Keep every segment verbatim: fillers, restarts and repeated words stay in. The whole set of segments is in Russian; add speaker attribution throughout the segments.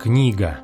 Speaker 1: Книга.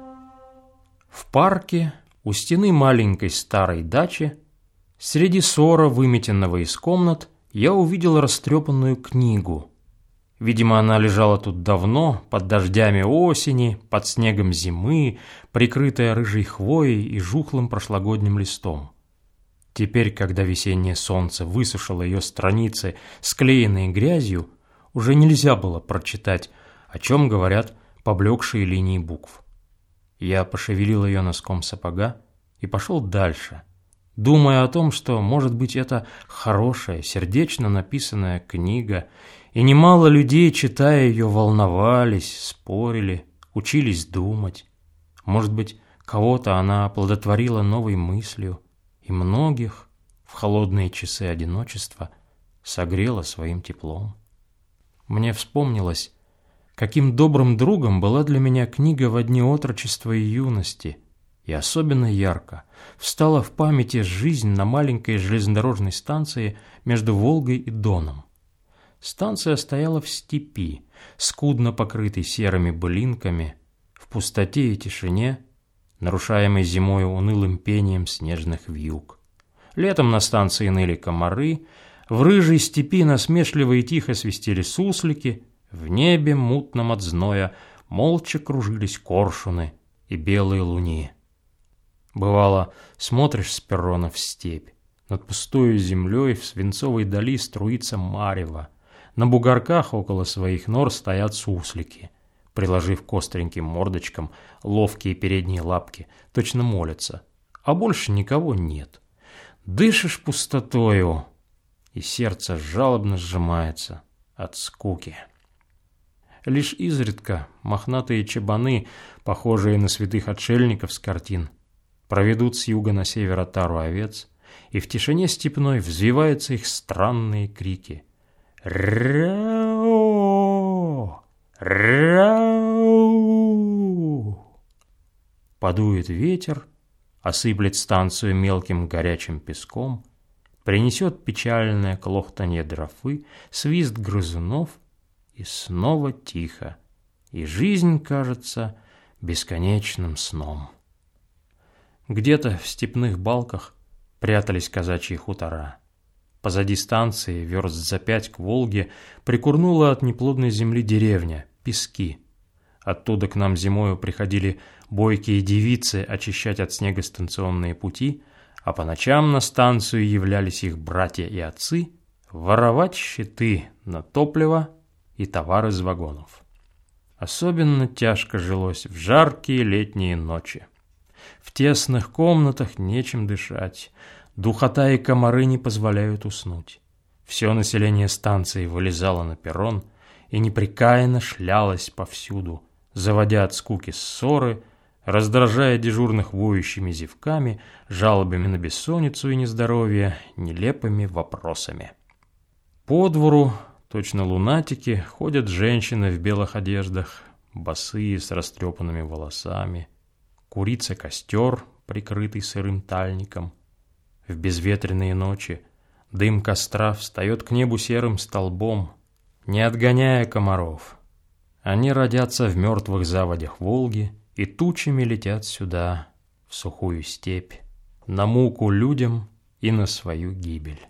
Speaker 1: В парке у стены маленькой старой дачи среди сора, выметенного из комнат, я увидел растрепанную книгу. Видимо, она лежала тут давно, под дождями осени, под снегом зимы, прикрытая рыжей хвоей и жухлым прошлогодним листом. Теперь, когда весеннее солнце высушило ее страницы, склеенные грязью, уже нельзя было прочитать, о чем говорят поблекшие линии букв. Я пошевелил ее носком сапога и пошел дальше, думая о том, что, может быть, это хорошая, сердечно написанная книга, и немало людей, читая ее, волновались, спорили, учились думать. Может быть, кого-то она оплодотворила новой мыслью, и многих в холодные часы одиночества согрела своим теплом. Мне вспомнилось, каким добрым другом была для меня книга во дни отрочества и юности, и особенно ярко встала в памяти жизнь на маленькой железнодорожной станции между Волгой и Доном. Станция стояла в степи, скудно покрытой серыми былинками, в пустоте и тишине, нарушаемой зимой унылым пением снежных вьюг. Летом на станции ныли комары, в рыжей степи насмешливо и тихо свистели суслики, в небе, мутном от зноя, молча кружились коршуны и белые луни. Бывало, смотришь с перрона в степь, над пустою землей в свинцовой дали струится марево, на бугорках около своих нор стоят суслики, приложив к остреньким мордочкам ловкие передние лапки, точно молятся, а больше никого нет. Дышишь пустотою, и сердце жалобно сжимается от скуки. Лишь изредка мохнатые чабаны, похожие на святых отшельников с картин, проведут с юга на север отару овец, и в тишине степной взвиваются их странные крики. «Рау! Рау!» Подует ветер, осыплет станцию мелким горячим песком, принесет печальное клохтанье дрофы, свист грызунов, и снова тихо, и жизнь кажется бесконечным сном. Где-то в степных балках прятались казачьи хутора. Позади станции, верст за пять к Волге, прикурнула от неплодной земли деревня, Пески. Оттуда к нам зимою приходили бойкие девицы очищать от снега станционные пути, а по ночам на станцию являлись их братья и отцы воровать щиты на топливо и товар из вагонов. Особенно тяжко жилось в жаркие летние ночи. В тесных комнатах нечем дышать, духота и комары не позволяют уснуть. Все население станции вылезало на перрон и непрекаянно шлялось повсюду, заводя от скуки ссоры, раздражая дежурных воющими зевками, жалобами на бессонницу и нездоровье, нелепыми вопросами. По двору, точно лунатики, ходят женщины в белых одеждах, босые с растрепанными волосами. Курится костер, прикрытый сырым тальником. В безветренные ночи дым костра встает к небу серым столбом, не отгоняя комаров. Они родятся в мертвых заводях Волги и тучами летят сюда, в сухую степь, на муку людям и на свою гибель.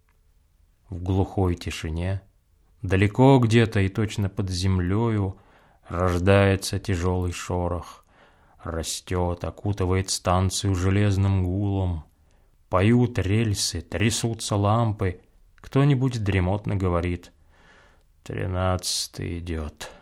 Speaker 1: В глухой тишине, далеко где-то и точно под землею, рождается тяжелый шорох, растет, окутывает станцию железным гулом. Поют рельсы, трясутся лампы, кто-нибудь дремотно говорит: «Тринадцатый идет».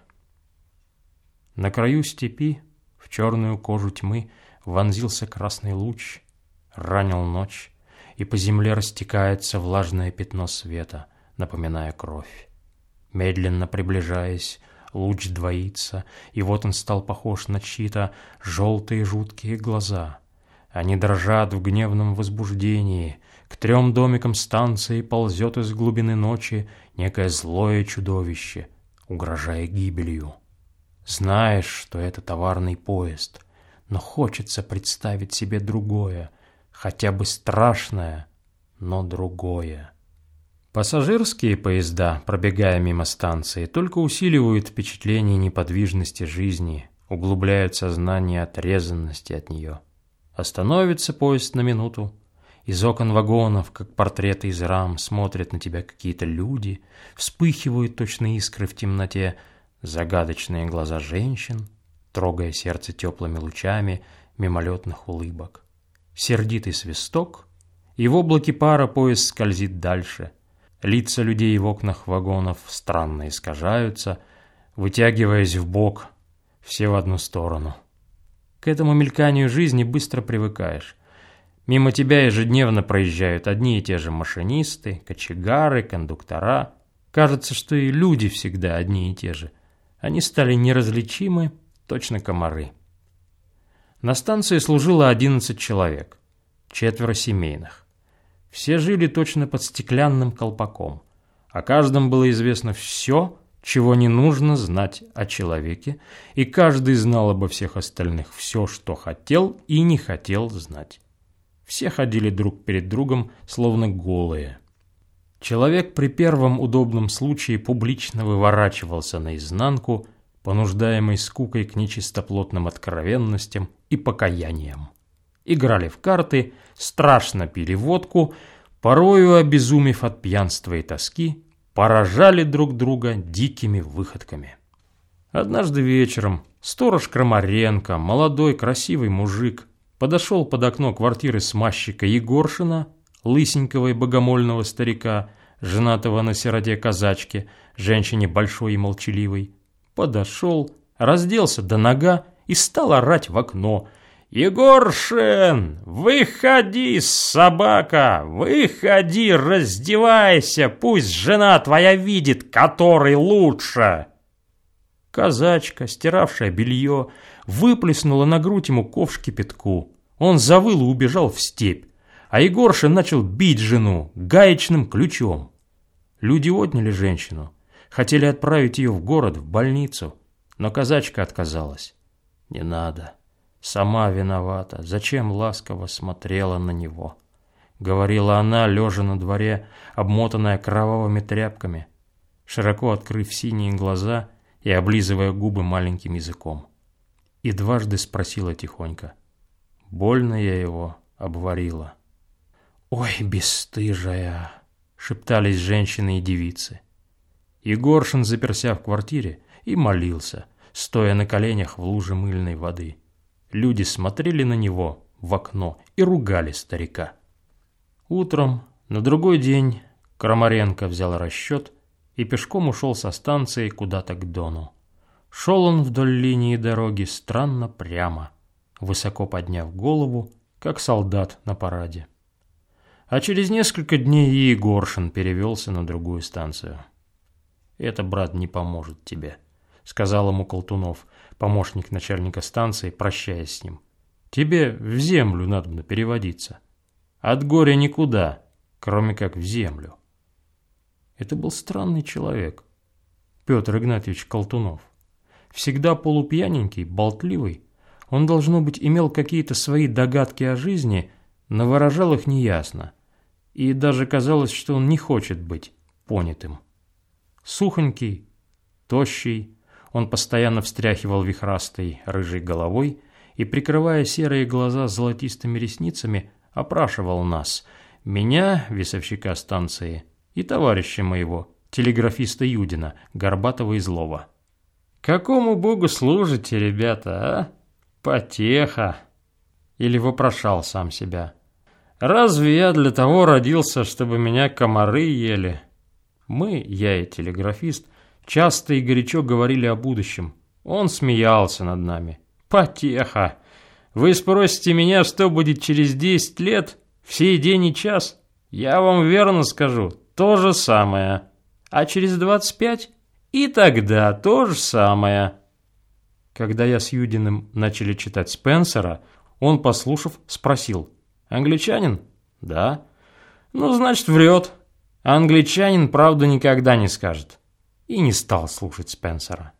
Speaker 1: На краю степи, в черную кожу тьмы, вонзился красный луч, ранил ночь, и по земле растекается влажное пятно света, напоминая кровь. Медленно приближаясь, луч двоится, и вот он стал похож на чьи-то желтые жуткие глаза. Они дрожат в гневном возбуждении. К трем домикам станции ползет из глубины ночи некое злое чудовище, угрожая гибелью. Знаешь, что это товарный поезд, но хочется представить себе другое, хотя бы страшное, но другое. Пассажирские поезда, пробегая мимо станции, только усиливают впечатление неподвижности жизни, углубляют сознание отрезанности от нее. Остановится поезд на минуту. Из окон вагонов, как портреты из рам, смотрят на тебя какие-то люди, вспыхивают точно искры в темноте, загадочные глаза женщин, трогая сердце теплыми лучами мимолетных улыбок. Сердитый свисток, и в облаке пара поезд скользит дальше. Лица людей в окнах вагонов странно искажаются, вытягиваясь вбок, все в одну сторону. К этому мельканию жизни быстро привыкаешь. Мимо тебя ежедневно проезжают одни и те же машинисты, кочегары, кондуктора. Кажется, что и люди всегда одни и те же. Они стали неразличимы, точно комары. На станции служило одиннадцать человек, четверо семейных. Все жили точно под стеклянным колпаком. О каждом было известно все, чего не нужно знать о человеке, и каждый знал обо всех остальных все, что хотел и не хотел знать. Все ходили друг перед другом, словно голые. Человек при первом удобном случае публично выворачивался наизнанку, понуждаемый скукой к нечистоплотным откровенностям и покаяниям. Играли в карты, страшно пили водку, порою, обезумев от пьянства и тоски, поражали друг друга дикими выходками. Однажды вечером сторож Крамаренко, молодой красивый мужик, подошел под окно квартиры смазчика Егоршина, лысенького и богомольного старика, женатого на сироте-казачке, женщине большой и молчаливой. Подошел, разделся до нога и стал орать в окно: «Егоршин, выходи, собака, выходи, раздевайся, пусть жена твоя видит, который лучше!» Казачка, стиравшая белье, выплеснула на грудь ему ковш кипятку. Он завыл и убежал в степь, а Егоршин начал бить жену гаечным ключом. Люди отняли женщину, хотели отправить ее в город, в больницу, но казачка отказалась. «Не надо, сама виновата, зачем ласково смотрела на него?» — говорила она, лежа на дворе, обмотанная кровавыми тряпками, широко открыв синие глаза и облизывая губы маленьким языком. И дважды спросила тихонько: «Больно я его обварила?» «Ой, бесстыжая!» — шептались женщины и девицы. Егоршин заперся в квартире и молился, стоя на коленях в луже мыльной воды. Люди смотрели на него в окно и ругали старика. Утром, на другой день, Крамаренко взял расчет и пешком ушел со станции куда-то к Дону. Шел он вдоль линии дороги странно прямо, высоко подняв голову, как солдат на параде. А через несколько дней и Егоршин перевелся на другую станцию. «Это, брат, не поможет тебе», — сказал ему Колтунов, помощник начальника станции, прощаясь с ним. «Тебе в землю надобно переводиться. От горя никуда, кроме как в землю». Это был странный человек, Петр Игнатьевич Колтунов. Всегда полупьяненький, болтливый, он, должно быть, имел какие-то свои догадки о жизни, но выражал их неясно, и даже казалось, что он не хочет быть понятым. Сухонький, тощий, он постоянно встряхивал вихрастой рыжей головой и, прикрывая серые глаза золотистыми ресницами, опрашивал нас, меня, весовщика станции, и товарища моего, телеграфиста Юдина, горбатого и злого. «Какому богу служите, ребята, а? Потеха!» Или вопрошал сам себя: «Разве я для того родился, чтобы меня комары ели?» Мы, я и телеграфист, часто и горячо говорили о будущем. Он смеялся над нами. «Потеха! Вы спросите меня, что будет через десять лет, в сей день и час? Я вам верно скажу, то же самое. А через двадцать пять? И тогда то же самое». Когда я с Юдиным начали читать Спенсера, он, послушав, спросил: «Англичанин?» «Да». «Ну, значит, врет. Англичанин правду никогда не скажет». И не стал слушать Спенсера.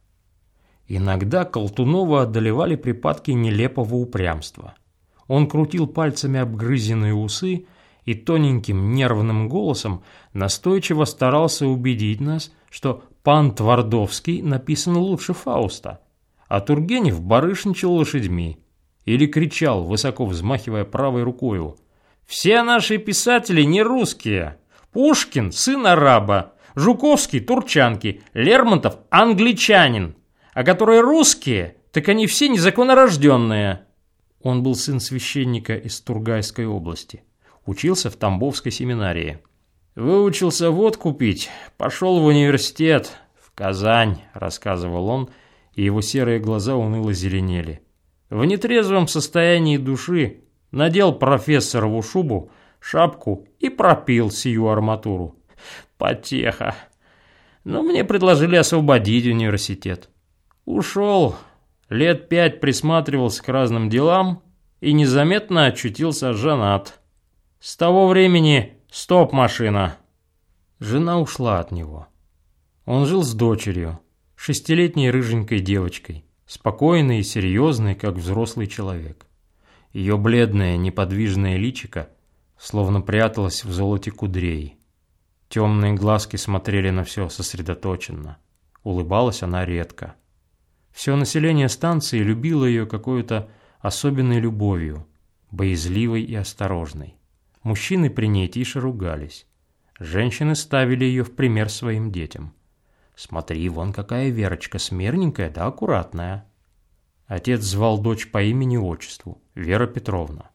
Speaker 1: Иногда Колтунова одолевали припадки нелепого упрямства. Он крутил пальцами обгрызенные усы и тоненьким нервным голосом настойчиво старался убедить нас, что «Пан Твардовский» написан лучше Фауста, а Тургенев барышничал лошадьми или кричал, высоко взмахивая правой рукою: «Все наши писатели не русские. Пушкин – сын араба, Жуковский – турчанки, Лермонтов – англичанин, а которые русские, так они все незаконнорожденные». Он был сын священника из Тургайской области, учился в Тамбовской семинарии. «Выучился водку пить, пошел в университет, в Казань», – рассказывал он, и его серые глаза уныло зеленели. «В нетрезвом состоянии души надел профессорову шубу, шапку и пропил сию арматуру. Потеха. Но мне предложили освободить университет. Ушел, лет пять присматривался к разным делам и незаметно очутился женат. С того времени стоп, машина». Жена ушла от него. Он жил с дочерью, шестилетней рыженькой девочкой, спокойной и серьезной, как взрослый человек. Ее бледное, неподвижное личико словно пряталось в золоте кудрей. Темные глазки смотрели на все сосредоточенно. Улыбалась она редко. Все население станции любило ее какой-то особенной любовью, боязливой и осторожной. Мужчины при ней тише ругались. Женщины ставили ее в пример своим детям. «Смотри, вон какая Верочка, смирненькая да аккуратная». Отец звал дочь по имени-отчеству, Вера Петровна.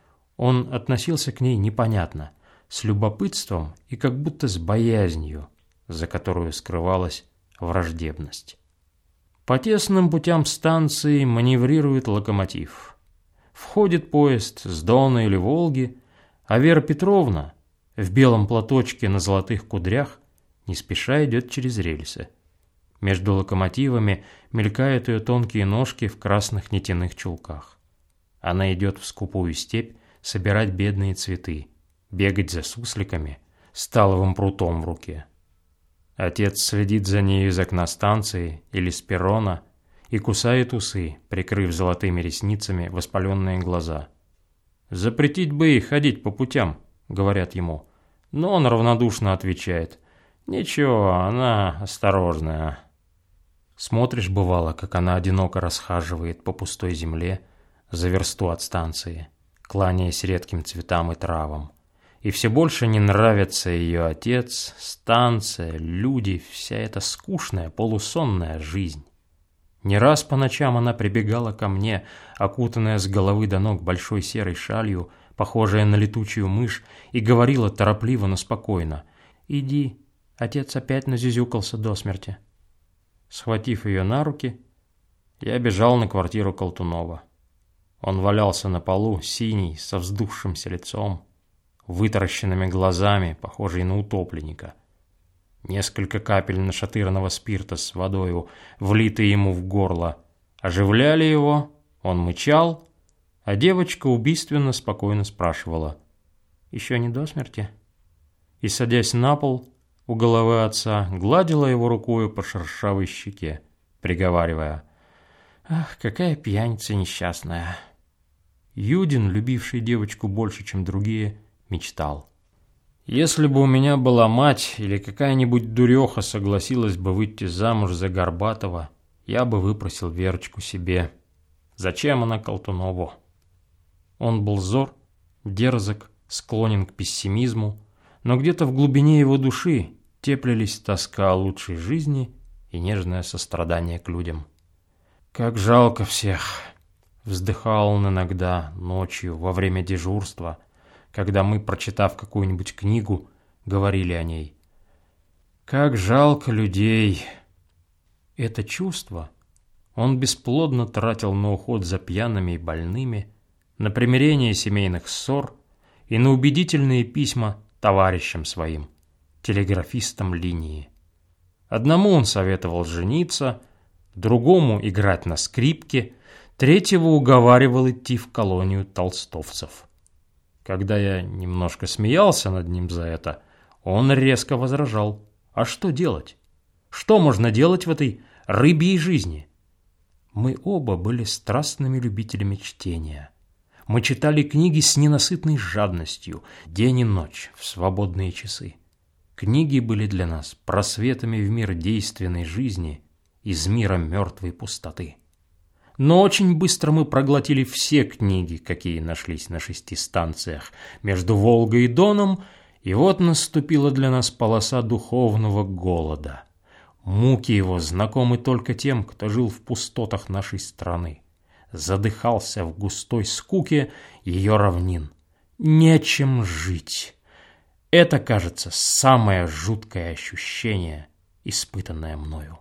Speaker 1: Он относился к ней непонятно, с любопытством и как будто с боязнью, за которую скрывалась враждебность. По тесным путям станции маневрирует локомотив. Входит поезд с Дона или Волги, а Вера Петровна в белом платочке на золотых кудрях не спеша идет через рельсы. Между локомотивами мелькают ее тонкие ножки в красных нитяных чулках. Она идет в скупую степь собирать бедные цветы, бегать за сусликами с таловым прутом в руке. Отец следит за нею из окна станции или с перрона и кусает усы, прикрыв золотыми ресницами воспаленные глаза. «Запретить бы ей ходить по путям», — говорят ему, но он равнодушно отвечает: «Ничего, она осторожная». Смотришь, бывало, как она одиноко расхаживает по пустой земле за версту от станции, кланяясь редким цветам и травам. И все больше не нравится ее отец, станция, люди, вся эта скучная, полусонная жизнь. Не раз по ночам она прибегала ко мне, окутанная с головы до ног большой серой шалью, похожая на летучую мышь, и говорила торопливо, но спокойно: «Иди, отец опять назюзюкался до смерти». Схватив ее на руки, я бежал на квартиру Колтунова. Он валялся на полу, синий, со вздувшимся лицом, вытаращенными глазами, похожий на утопленника. Несколько капель нашатырного спирта с водою, влитые ему в горло, оживляли его, он мычал, а девочка убийственно спокойно спрашивала: «Еще не до смерти?» И, садясь на пол у головы отца, гладила его рукою по шершавой щеке, приговаривая: «Ах, какая пьяница несчастная!» Юдин, любивший девочку больше, чем другие, мечтал: «Если бы у меня была мать или какая-нибудь дуреха согласилась бы выйти замуж за Горбатова, я бы выпросил Верочку себе. Зачем она Колтунову?» Он был зор, дерзок, склонен к пессимизму, но где-то в глубине его души теплились тоска о лучшей жизни и нежное сострадание к людям. «Как жалко всех!» — вздыхал он иногда ночью во время дежурства, когда мы, прочитав какую-нибудь книгу, говорили о ней. «Как жалко людей!» Это чувство он бесплодно тратил на уход за пьяными и больными, на примирение семейных ссор и на убедительные письма товарищам своим, телеграфистам линии. Одному он советовал жениться, другому играть на скрипке, третьего уговаривал идти в колонию толстовцев. Когда я немножко смеялся над ним за это, он резко возражал: «А что делать? Что можно делать в этой рыбьей жизни?» Мы оба были страстными любителями чтения. Мы читали книги с ненасытной жадностью, день и ночь, в свободные часы. Книги были для нас просветами в мир действенной жизни из мира мертвой пустоты. Но очень быстро мы проглотили все книги, какие нашлись на шести станциях между Волгой и Доном, и вот наступила для нас полоса духовного голода. Муки его знакомы только тем, кто жил в пустотах нашей страны. Задыхался в густой скуке ее равнин. Нечем жить. Это, кажется, самое жуткое ощущение, испытанное мною.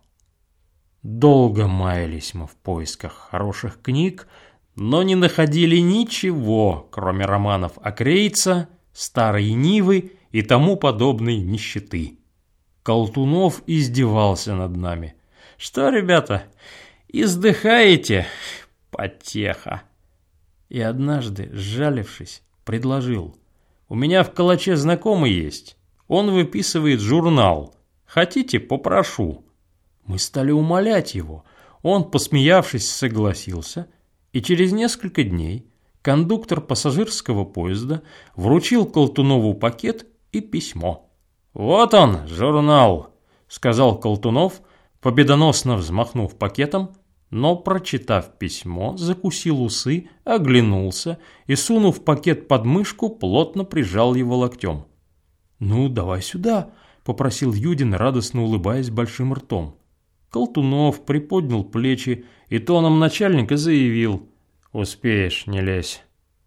Speaker 1: Долго маялись мы в поисках хороших книг, но не находили ничего, кроме романов Акрейца, Старой Нивы и тому подобной нищеты. Колтунов издевался над нами. «Что, ребята, издыхаете? Потеха!» И однажды, сжалившись, предложил: «У меня в Калаче знакомый есть. Он выписывает журнал. Хотите, попрошу?» Мы стали умолять его. Он, посмеявшись, согласился, и через несколько дней кондуктор пассажирского поезда вручил Колтунову пакет и письмо. «Вот он, журнал», — сказал Колтунов, победоносно взмахнув пакетом, но, прочитав письмо, закусил усы, оглянулся и, сунув пакет под мышку, плотно прижал его локтем. «Ну, давай сюда», — попросил Юдин, радостно улыбаясь большим ртом. Колтунов приподнял плечи и тоном начальника заявил: «Успеешь, не лезь».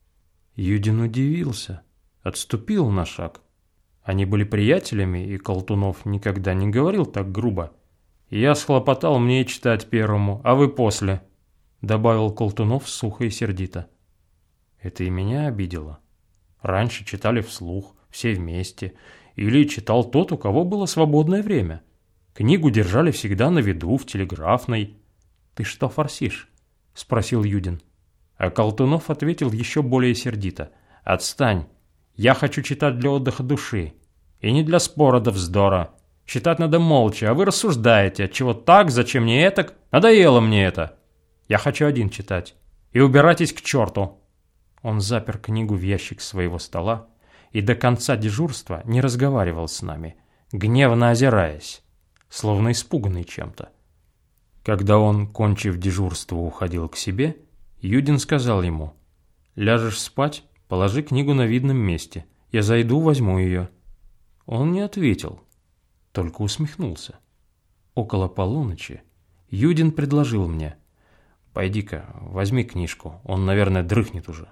Speaker 1: Юдин удивился, отступил на шаг. Они были приятелями, и Колтунов никогда не говорил так грубо. «Я схлопотал мне читать первому, а вы после», — добавил Колтунов сухо и сердито. Это и меня обидело. Раньше читали вслух, все вместе, или читал тот, у кого было свободное время. Книгу держали всегда на виду, в телеграфной. «Ты что форсишь?» — спросил Юдин. А Колтунов ответил еще более сердито: «Отстань! Я хочу читать для отдыха души. И не для спора да вздора. Читать надо молча, а вы рассуждаете, отчего так, зачем не этак. Надоело мне это. Я хочу один читать. И убирайтесь к черту!» Он запер книгу в ящик своего стола и до конца дежурства не разговаривал с нами, гневно озираясь, словно испуганный чем-то. Когда он, кончив дежурство, уходил к себе, Юдин сказал ему: «Ляжешь спать, положи книгу на видном месте. Я зайду, возьму ее». Он не ответил, только усмехнулся. Около полуночи Юдин предложил мне: «Пойди-ка, возьми книжку, он, наверное, дрыхнет уже».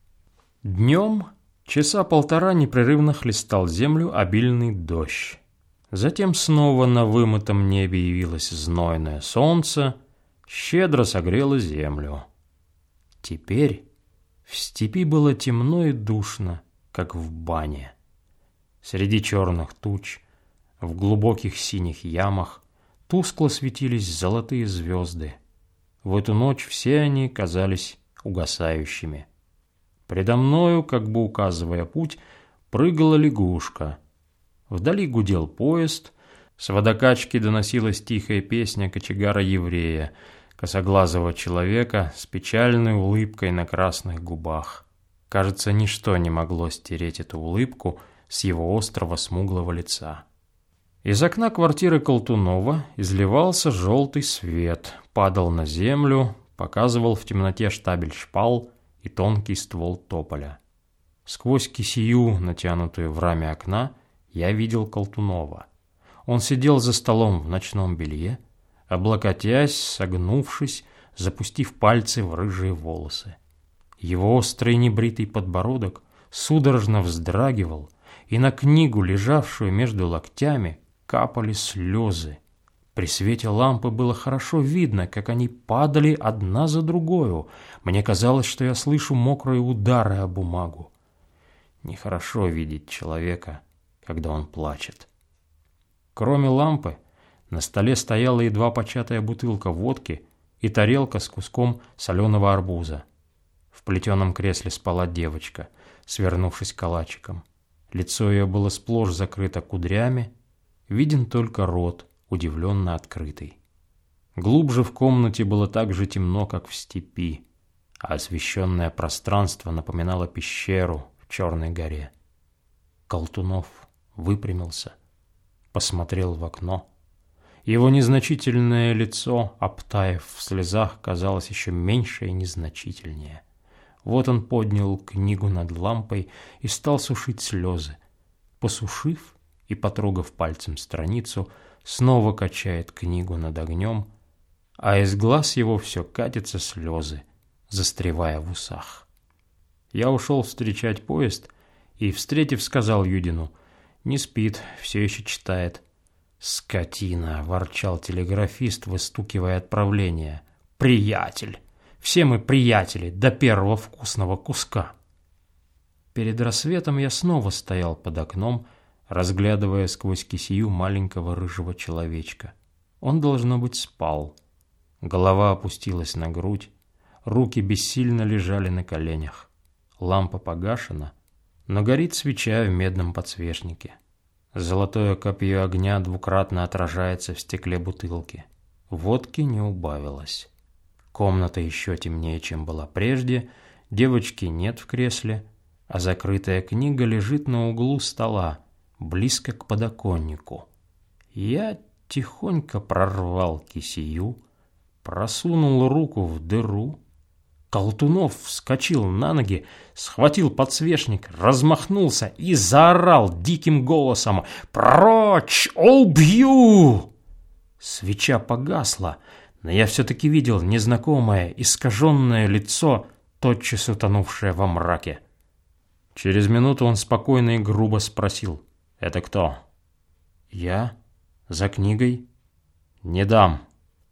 Speaker 1: Днем часа полтора непрерывно хлестал землю обильный дождь. Затем снова на вымытом небе явилось знойное солнце, щедро согрело землю. Теперь в степи было темно и душно, как в бане. Среди черных туч, в глубоких синих ямах, тускло светились золотые звезды. В эту ночь все они казались угасающими. Предо мною, как бы указывая путь, прыгала лягушка. Вдали гудел поезд, с водокачки доносилась тихая песня кочегара-еврея, косоглазого человека с печальной улыбкой на красных губах. Кажется, ничто не могло стереть эту улыбку с его острого смуглого лица. Из окна квартиры Колтунова изливался желтый свет, падал на землю, показывал в темноте штабель шпал и тонкий ствол тополя. Сквозь кисею, натянутую в раме окна, я видел Колтунова. Он сидел за столом в ночном белье, облокотясь, согнувшись, запустив пальцы в рыжие волосы. Его острый небритый подбородок судорожно вздрагивал, и на книгу, лежавшую между локтями, капали слезы. При свете лампы было хорошо видно, как они падали одна за другою. Мне казалось, что я слышу мокрые удары о бумагу. Нехорошо видеть человека, когда он плачет. Кроме лампы, на столе стояла едва початая бутылка водки и тарелка с куском соленого арбуза. В плетеном кресле спала девочка, свернувшись калачиком. Лицо ее было сплошь закрыто кудрями, виден только рот, удивленно открытый. Глубже в комнате было так же темно, как в степи, а освещенное пространство напоминало пещеру в Черной горе. Колтунов выпрямился, посмотрел в окно Его незначительное лицо, обтаив в слезах, казалось еще меньше и незначительнее. Вот он поднял книгу над лампой и стал сушить слезы. Посушив и потрогав пальцем страницу, снова качает книгу над огнем, а из глаз его все катятся слезы, застревая в усах. Я ушел встречать поезд и, встретив, сказал Юдину: «Не спит, все еще читает». «Скотина!» – ворчал телеграфист, выстукивая отправление. «Приятель! Все мы приятели до первого вкусного куска!» Перед рассветом я снова стоял под окном, разглядывая сквозь кисею маленького рыжего человечка. Он, должно быть, спал. Голова опустилась на грудь, руки бессильно лежали на коленях. Лампа погашена, но горит свеча в медном подсвечнике. Золотое копье огня двукратно отражается в стекле бутылки. Водки не убавилось. Комната еще темнее, чем была прежде, девочки нет в кресле, а закрытая книга лежит на углу стола, близко к подоконнику. Я тихонько прорвал кисею, просунул руку в дыру. Колтунов вскочил на ноги, схватил подсвечник, размахнулся и заорал диким голосом: «Прочь! Убью!» Свеча погасла, но я все-таки видел незнакомое, искаженное лицо, тотчас утонувшее во мраке. Через минуту он спокойно и грубо спросил: «Это кто?» «Я? За книгой?» «Не дам».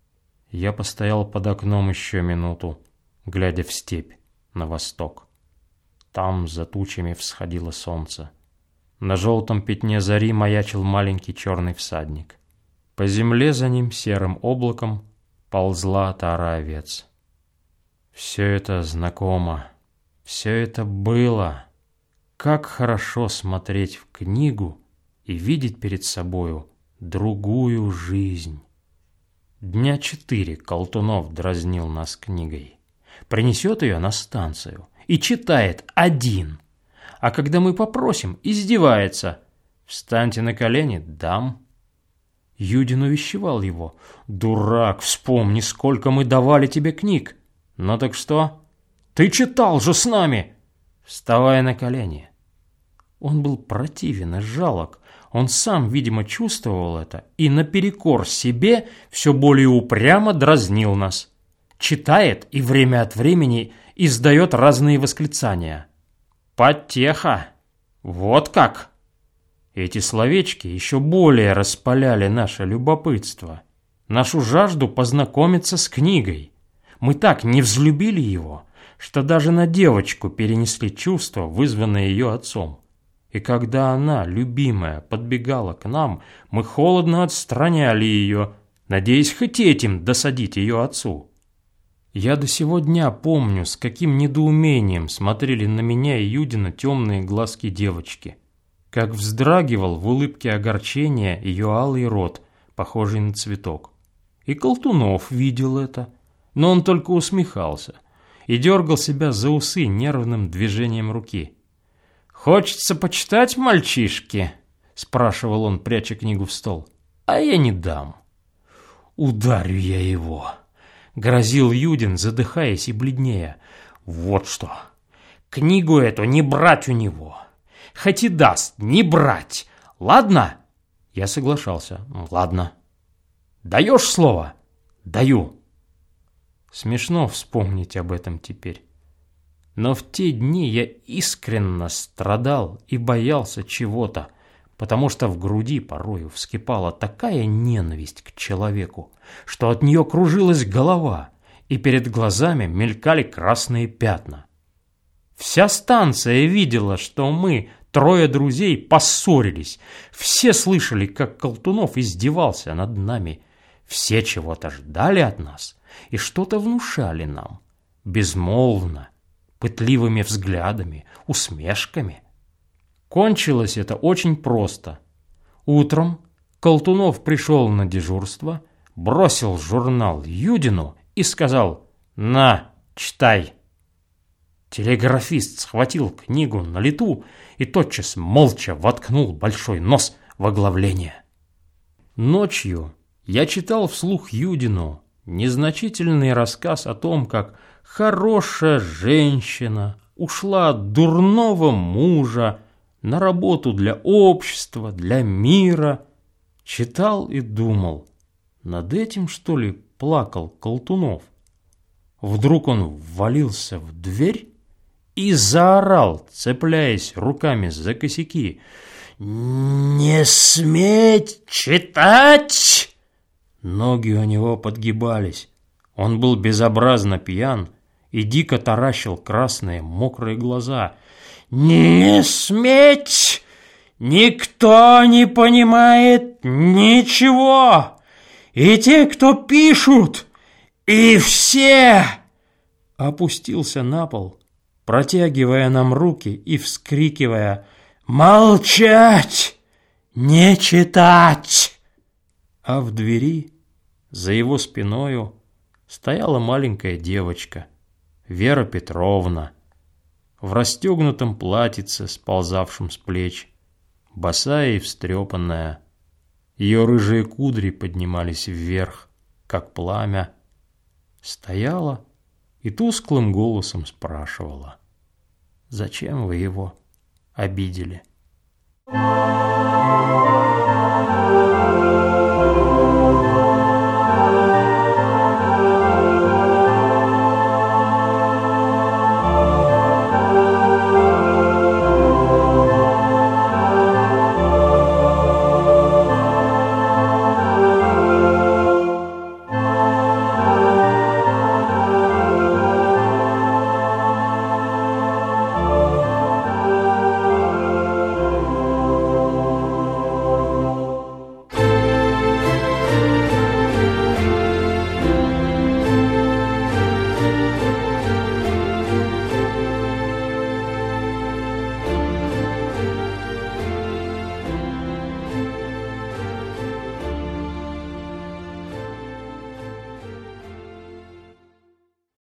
Speaker 1: Я постоял под окном еще минуту, глядя в степь на восток. Там за тучами всходило солнце. На желтом пятне зари маячил маленький черный всадник. По земле за ним серым облаком ползла отара овец. Все это знакомо, все это было. Как хорошо смотреть в книгу и видеть перед собою другую жизнь. Дня четыре Колтунов дразнил нас книгой. Принесет ее на станцию и читает один. А когда мы попросим, издевается: «Встаньте на колени, дам». Юдин увещевал его: «Дурак, вспомни, сколько мы давали тебе книг». «Ну так что? Ты читал же с нами!» «Вставай на колени». Он был противен и жалок. Он сам, видимо, чувствовал это и наперекор себе все более упрямо дразнил нас. Читает и время от времени издает разные восклицания. «Потеха! Вот как!» Эти словечки еще более распаляли наше любопытство, нашу жажду познакомиться с книгой. Мы так не взлюбили его, что даже на девочку перенесли чувство, вызванное ее отцом. И когда она, любимая, подбегала к нам, мы холодно отстраняли ее, надеясь хоть этим досадить ее отцу. Я до сего дня помню, с каким недоумением смотрели на меня и Юдина темные глазки девочки, как вздрагивал в улыбке огорчения ее алый рот, похожий на цветок. И Колтунов видел это, но он только усмехался и дергал себя за усы нервным движением руки. «Хочется почитать, мальчишки?» — спрашивал он, пряча книгу в стол. «А я не дам». «Ударю я его», — грозил Юдин, задыхаясь и бледнея. «Вот что! Книгу эту не брать у него! Хоть и даст, не брать! Ладно?» Я соглашался. «Ладно». «Даешь слово?» «Даю». Смешно вспомнить об этом теперь. Но в те дни я искренне страдал и боялся чего-то, потому что в груди порою вскипала такая ненависть к человеку, что от нее кружилась голова, и перед глазами мелькали красные пятна. Вся станция видела, что мы, трое друзей, поссорились. Все слышали, как Колтунов издевался над нами. Все чего-то ждали от нас и что-то внушали нам, безмолвно, пытливыми взглядами, усмешками. Кончилось это очень просто. Утром Колтунов пришел на дежурство, бросил журнал Юдину и сказал: «На, читай». Телеграфист схватил книгу на лету и тотчас молча воткнул большой нос в оглавление. Ночью Я читал вслух Юдину незначительный рассказ о том, как хорошая женщина ушла от дурного мужа на работу для общества, для мира. Читал и думал, над этим, что ли, плакал Колтунов. Вдруг он ввалился в дверь и заорал, цепляясь руками за косяки: «Не сметь читать!» Ноги у него подгибались. Он был безобразно пьян и дико таращил красные мокрые глаза. «Не сметь! Никто не понимает ничего! И те, кто пишут, и все!» Опустился на пол, протягивая нам руки и вскрикивая: «Молчать! Не читать!» А в двери, за его спиною, стояла маленькая девочка, Вера Петровна, в расстегнутом платьице, сползавшем с плеч, босая и встрепанная. Ее рыжие кудри поднимались вверх, как пламя. Стояла и тусклым голосом спрашивала: «Зачем вы его обидели?»